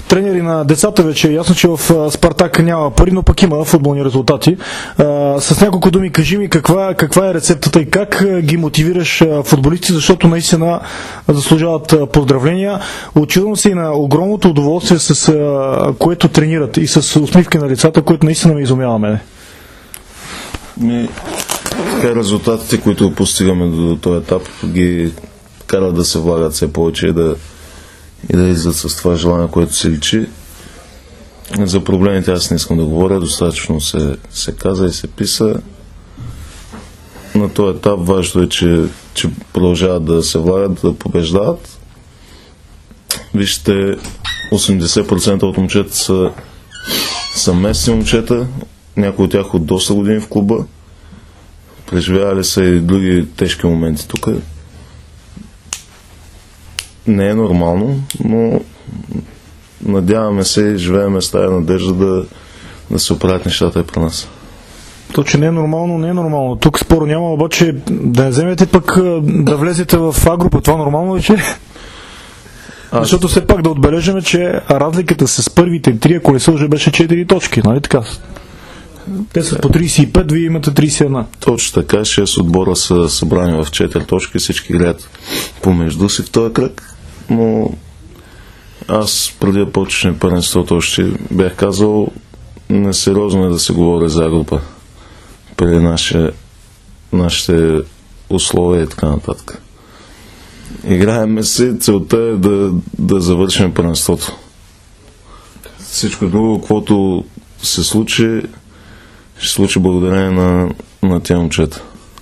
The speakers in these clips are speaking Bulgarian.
тренери на децата вече. Ясно, че в Спартак няма пари, но пък има футболни резултати. С няколко думи кажи ми каква е рецептата и как ги мотивираш футболисти, защото наистина заслужават поздравления. Очудвам се и на огромното удоволствие, с което тренират и с усмивки на лицата, което наистина ме изумява мене. Така резултатите, които постигаме до този етап, ги карат да се влагат все повече и да излизат с това желание, което се личи. За проблемите аз не искам да говоря, достатъчно се каза и се писа. На този етап важно е, че продължават да се влагат, да побеждават. Вижте, 80% от момчета са местни момчета, някои от тях от доста години в клуба. Преживявали са и други тежки моменти тук. Не е нормално, но надяваме се и живееме с тази надежда да се оправят нещата и при нас. То, че не е нормално. Тук спор няма, обаче да не вземете пък да влезете в А група. Това нормално вече? Защото все пак да отбележим, че разликата с първите три, ако не се лъжа, беше 4 точки, нали така? Те са по 35, вие имате 31. Точно така, 6 отбора са събрани в 4 точки, всички играят помежду си в този кръг, но аз преди да почне първенството още бях казал, несериозно е да се говори за група преди нашите условия и така нататък. Играеме се, целта е да завършим първенството. Всичко друго, каквото се случи, ще случи благодарение на тия момчета.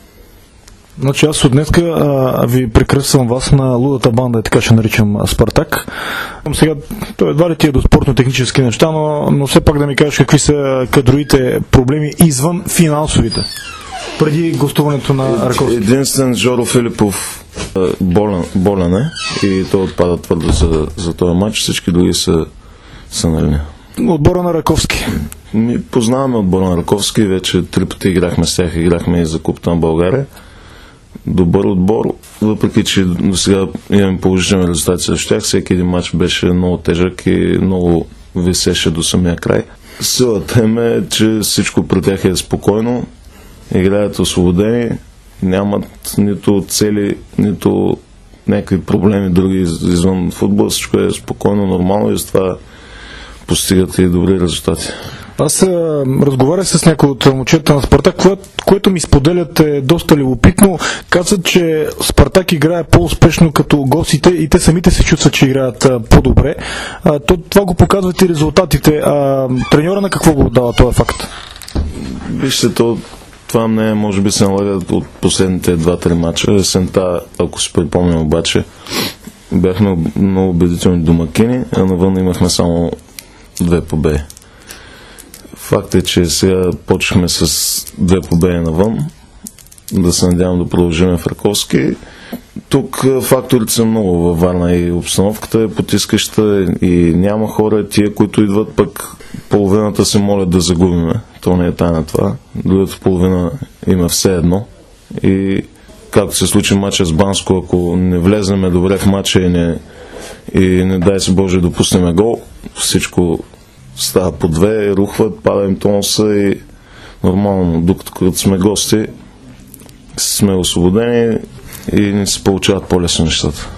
Значи аз от днеска ви прекръствам вас на лудата банда, така ще наричам Спартак. Сега, той едва ли ти е до спортно-технически неща, но все пак да ми кажеш какви са кадровите проблеми извън финансовите, преди гостуването на Раковски. Единствен Жоро Филипов болен е и той отпада твърдо за този матч, всички други са на линия. Отбора на Раковски. Познаваме отбора на Раковски, вече 3 пъти играхме с тях, играхме и за Купата на България. Добър отбор, въпреки че до сега имаме положителни резултати срещу тях, всеки един матч беше много тежък и много висеше до самия край. Силата им е, че всичко при тях е спокойно, играят освободени, нямат нито цели, нито някакви проблеми други извън футбол, всичко е спокойно, нормално и с това постигат и добри резултати. Аз разговарях с някои от момчета на Спартак, което ми споделят е доста любопитно. Казват, че Спартак играе по-успешно като гостите и те самите се чувстват, че играят по-добре. Това го показват и резултатите. Треньора на какво го дава този факт? Вижте, това мнение може би се налага от последните 2-3 мача. Есента, ако си припомням обаче, бяхме много убедителни домакини, а навън имахме само 2 победи. Факт е, че сега почнахме с 2 победи навън. Да се надявам да продължим в Раковски. Тук факторите са много във Варна и обстановката е потискаща и няма хора, тия, които идват, пък половината се молят да загубиме. То не е тайна това. Другата половина има все едно. И както се случи матча с Банско, ако не влезнеме добре в матча и не дай се Боже допуснеме гол, всичко става по 2, рухват, пада им тонуса и нормално, докато сме гости, сме освободени и не се получават по-лесно нещата.